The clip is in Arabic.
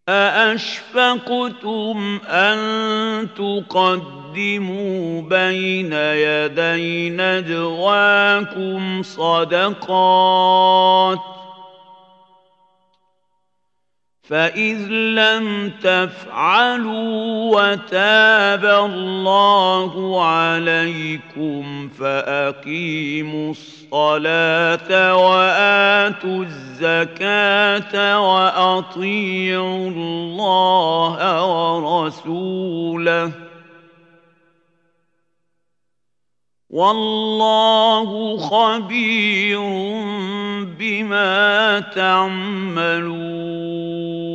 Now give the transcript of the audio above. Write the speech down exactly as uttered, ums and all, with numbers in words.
أَأَشْفَقْتُمْ أَن تُقَدِّمُوا بَيْنَ يَدَيْ نَجْوَاكُمْ صَدَقَاتٍ ۚ فَإِذْ لَمْ تَفْعَلُوا وَتَابَ اللَّهُ عَلَيْكُمْ فَأَقِيمُوا الصَّلَاةَ وَآتُوا الزَّكَاةَ وَأَطِيعُوا اللَّهَ وَرَسُولَهُ ۚ وَاللَّهُ خَبِيرٌ بِمَا تَعْمَلُونَ